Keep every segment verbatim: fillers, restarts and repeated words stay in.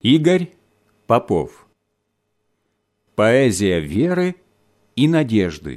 Игорь Попов. Поэзия веры и надежды.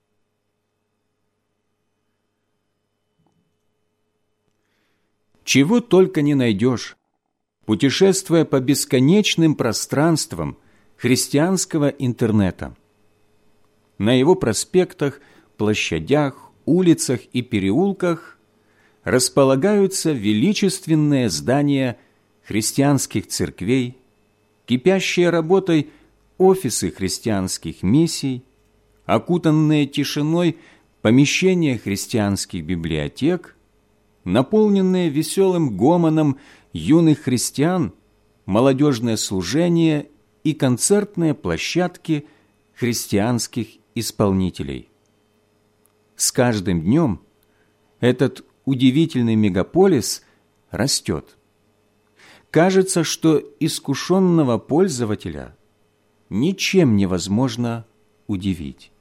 Чего только не найдешь, путешествуя по бесконечным пространствам христианского интернета. На его проспектах, площадях, улицах и переулках располагаются величественные здания христианских церквей, кипящие работой офисы христианских миссий, окутанные тишиной помещения христианских библиотек, наполненные веселым гомоном юных христиан, молодежное служение и концертные площадки христианских исполнителей. С каждым днем этот удивительный мегаполис растет. Кажется, что искушенного пользователя ничем невозможно удивить.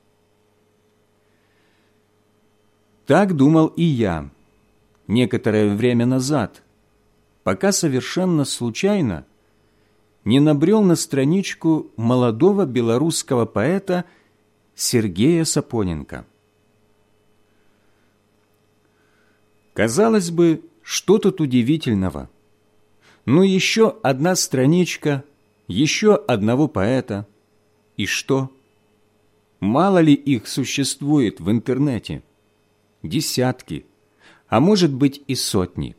Так думал и я некоторое время назад, пока совершенно случайно не набрел на страничку молодого белорусского поэта Сергея Сапоненко. Казалось бы, что тут удивительного? Ну, еще одна страничка, еще одного поэта. И что? Мало ли их существует в интернете? Десятки, а может быть и сотни.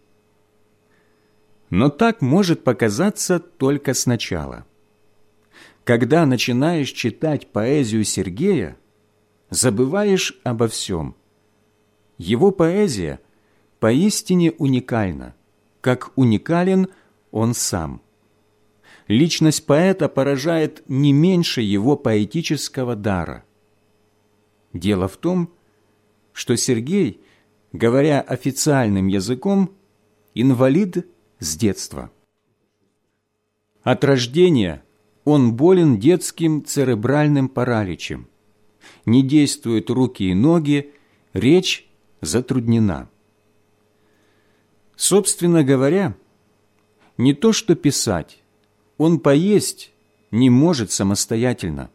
Но так может показаться только сначала. Когда начинаешь читать поэзию Сергея, забываешь обо всем. Его поэзия поистине уникальна, как уникален он сам. Личность поэта поражает не меньше его поэтического дара. Дело в том, что Сергей, говоря официальным языком, инвалид с детства. От рождения он болен детским церебральным параличем. Не действуют руки и ноги, речь затруднена. Собственно говоря, не то что писать, он поесть не может самостоятельно.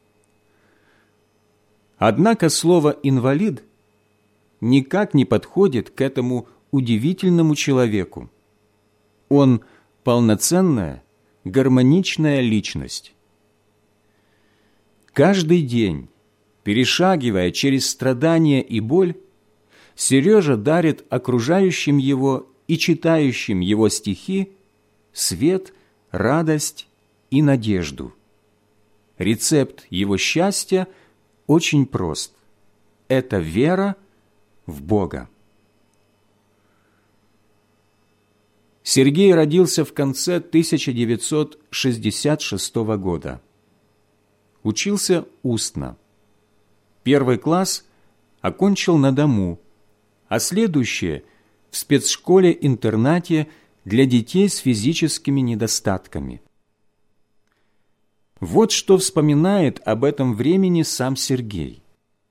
Однако слово «инвалид» никак не подходит к этому удивительному человеку. Он полноценная, гармоничная личность. Каждый день, перешагивая через страдания и боль, Сережа дарит окружающим его и читающим его стихи свет, радость и надежду. Рецепт его счастья очень прост. Это вера в Бога. Сергей родился в конце тысяча девятьсот шестьдесят шестого года. Учился устно. Первый класс окончил на дому, а следующее – в спецшколе-интернате для детей с физическими недостатками. Вот что вспоминает об этом времени сам Сергей.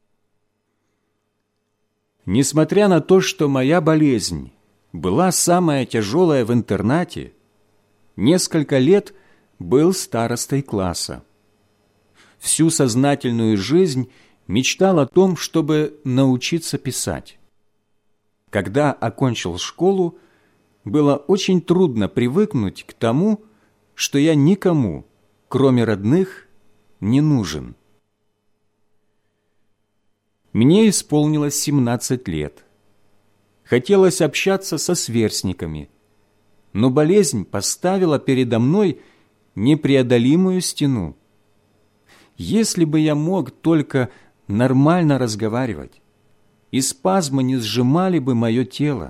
Несмотря на то, что моя болезнь была самая тяжелая в интернате, несколько лет был старостой класса. Всю сознательную жизнь мечтал о том, чтобы научиться писать. Когда окончил школу, было очень трудно привыкнуть к тому, что я никому, кроме родных, не нужен. Мне исполнилось семнадцать лет. Хотелось общаться со сверстниками, но болезнь поставила передо мной непреодолимую стену. Если бы я мог только нормально разговаривать, и спазмы не сжимали бы мое тело.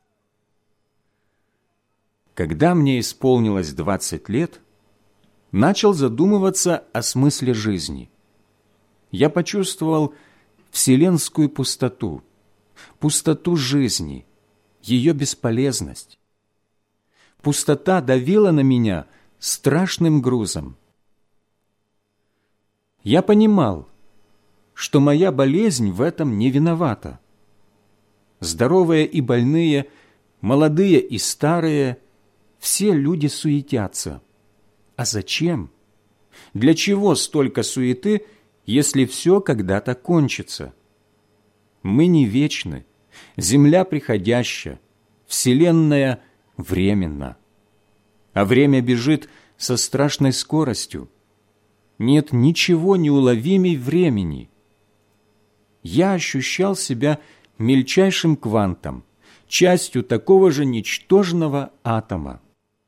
Когда мне исполнилось двадцать лет, начал задумываться о смысле жизни. Я почувствовал вселенскую пустоту, пустоту жизни, ее бесполезность. Пустота давила на меня страшным грузом. Я понимал, что моя болезнь в этом не виновата. Здоровые и больные, молодые и старые, все люди суетятся. А зачем? Для чего столько суеты, если все когда-то кончится? Мы не вечны, земля приходящая, вселенная временна. А время бежит со страшной скоростью. Нет ничего неуловимей времени. Я ощущал себя мельчайшим квантом, частью такого же ничтожного атома.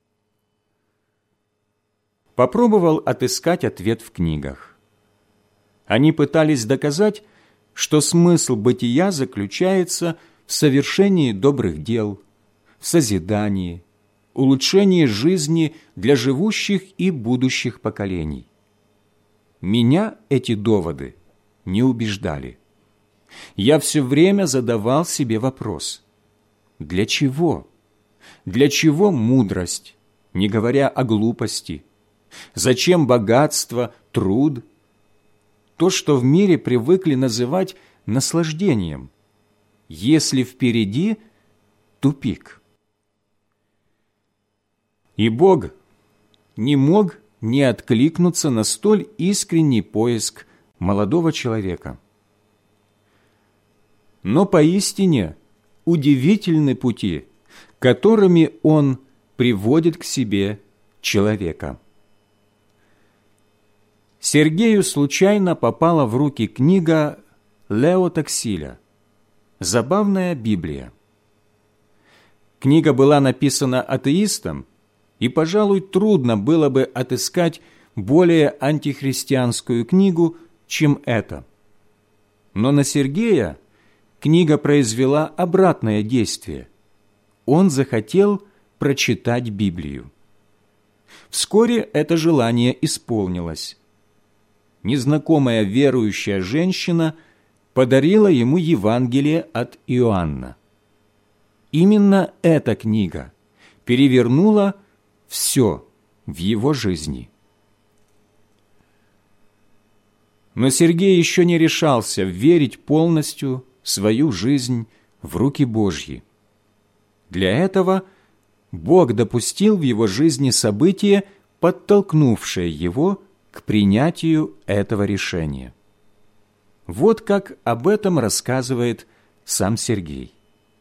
Попробовал отыскать ответ в книгах. Они пытались доказать, что смысл бытия заключается в совершении добрых дел, в созидании, улучшении жизни для живущих и будущих поколений. Меня эти доводы не убеждали. Я все время задавал себе вопрос: для чего? Для чего мудрость, не говоря о глупости? Зачем богатство, труд? То, что в мире привыкли называть наслаждением, если впереди тупик. И Бог не мог не откликнуться на столь искренний поиск молодого человека. Но поистине удивительны пути, которыми Он приводит к себе человека. Сергею случайно попала в руки книга Лео Токсиля «Забавная Библия». Книга была написана атеистом, и, пожалуй, трудно было бы отыскать более антихристианскую книгу, чем эта. Но на Сергея книга произвела обратное действие. Он захотел прочитать Библию. Вскоре это желание исполнилось. Незнакомая верующая женщина подарила ему Евангелие от Иоанна. Именно эта книга перевернула все в его жизни. Но Сергей еще не решался верить полностью свою жизнь в руки Божьи. Для этого Бог допустил в его жизни событие, подтолкнувшее его к принятию этого решения. Вот как об этом рассказывает сам Сергей.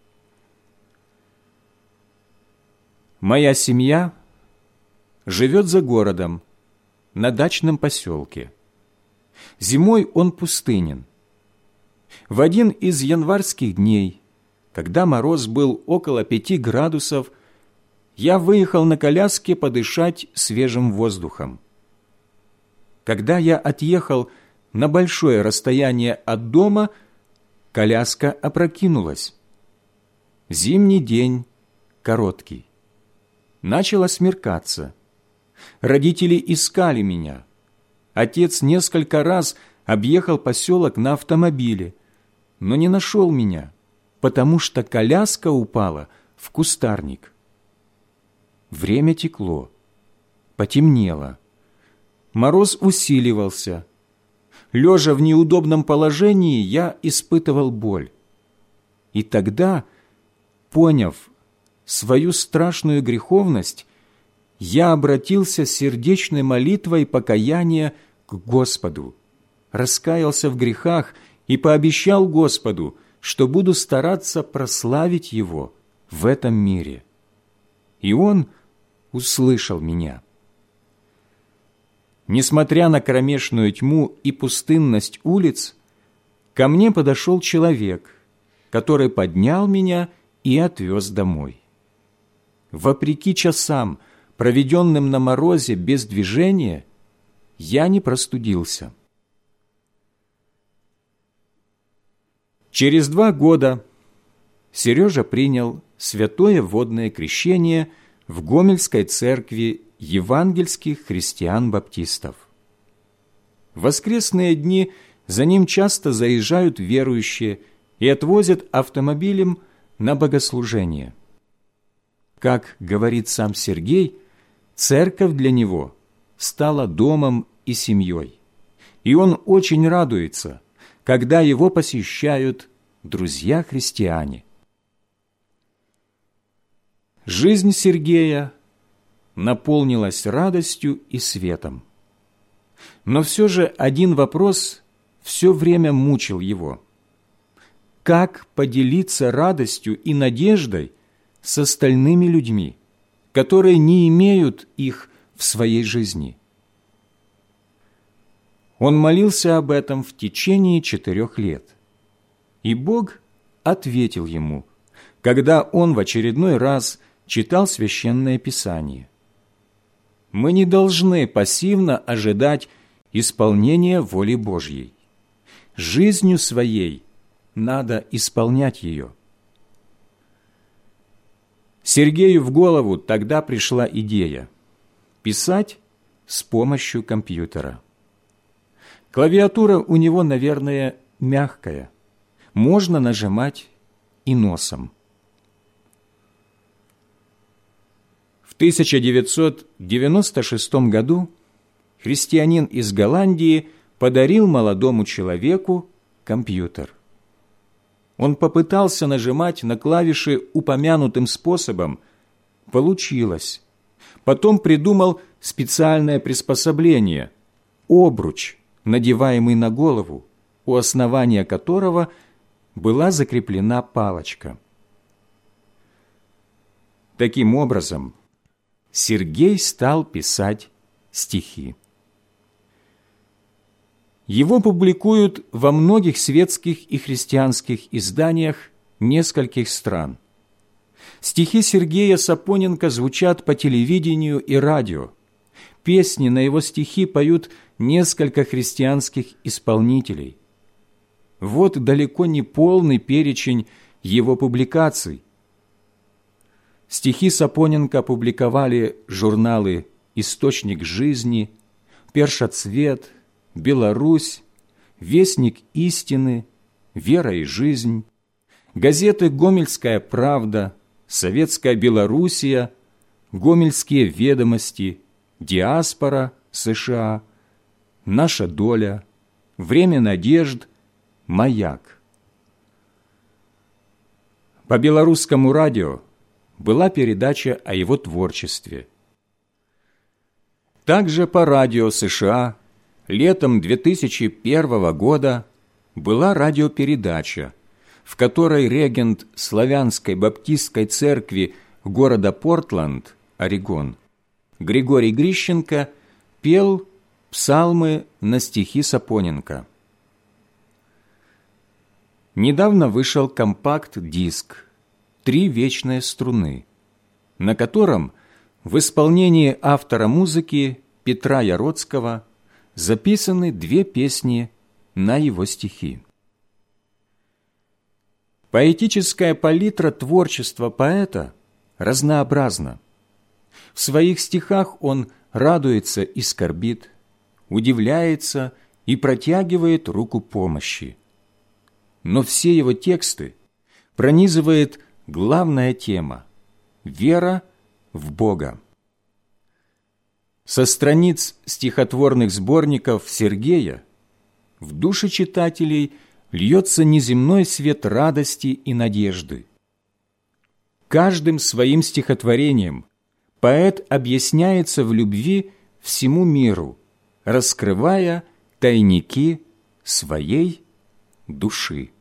«Моя семья живет за городом, на дачном поселке. Зимой он пустынен. В один из январских дней, когда мороз был около пяти градусов, я выехал на коляске подышать свежим воздухом. Когда я отъехал на большое расстояние от дома, коляска опрокинулась. Зимний день короткий. Начало смеркаться. Родители искали меня. Отец несколько раз объехал поселок на автомобиле, но не нашел меня, потому что коляска упала в кустарник. Время текло, потемнело. Мороз усиливался. Лежа в неудобном положении, я испытывал боль. И тогда, поняв свою страшную греховность, я обратился с сердечной молитвой покаяния к Господу, раскаялся в грехах и пообещал Господу, что буду стараться прославить Его в этом мире. И Он услышал меня. Несмотря на кромешную тьму и пустынность улиц, ко мне подошел человек, который поднял меня и отвез домой. Вопреки часам, проведенным на морозе без движения, я не простудился. Через два года Сережа принял святое водное крещение в Гомельской церкви евангельских христиан-баптистов. В воскресные дни за ним часто заезжают верующие и отвозят автомобилем на богослужение. Как говорит сам Сергей, церковь для него стала домом и семьей, и он очень радуется, когда его посещают друзья-христиане. Жизнь Сергея наполнилась радостью и светом. Но все же один вопрос все время мучил его. Как поделиться радостью и надеждой с остальными людьми, которые не имеют их в своей жизни? Он молился об этом в течение четырех лет. И Бог ответил ему, когда он в очередной раз читал Священное Писание. Мы не должны пассивно ожидать исполнения воли Божьей. Жизнью своей надо исполнять ее. Сергею в голову тогда пришла идея писать с помощью компьютера. Клавиатура у него, наверное, мягкая. Можно нажимать и носом. В тысяча девятьсот девяносто шестом году христианин из Голландии подарил молодому человеку компьютер. Он попытался нажимать на клавиши упомянутым способом. Получилось. Потом придумал специальное приспособление – обруч, надеваемый на голову, у основания которого была закреплена палочка. Таким образом, Сергей стал писать стихи. Его публикуют во многих светских и христианских изданиях нескольких стран. Стихи Сергея Сапоненко звучат по телевидению и радио. Песни на его стихи поют несколько христианских исполнителей. Вот далеко не полный перечень его публикаций. Стихи Сапоненко публиковали журналы «Источник жизни», «Першоцвет», «Беларусь», «Вестник истины», «Вера и жизнь», газеты «Гомельская правда», «Советская Белоруссия», «Гомельские ведомости», «Диаспора», США, «Наша доля», «Время надежд», «Маяк». По белорусскому радио была передача о его творчестве. Также по радио США летом две тысячи первого года была радиопередача, в которой регент Славянской баптистской церкви города Портленд, Орегон, Григорий Грищенко пел псалмы на стихи Сапоненко. Недавно вышел компакт-диск «Три вечные струны», на котором в исполнении автора музыки Петра Яроцкого записаны две песни на его стихи. Поэтическая палитра творчества поэта разнообразна. В своих стихах он радуется и скорбит, удивляется и протягивает руку помощи. Но все его тексты пронизывает главная тема – вера в Бога. Со страниц стихотворных сборников Сергея в души читателей льется неземной свет радости и надежды. Каждым своим стихотворением поэт объясняется в любви всему миру, раскрывая тайники своей души.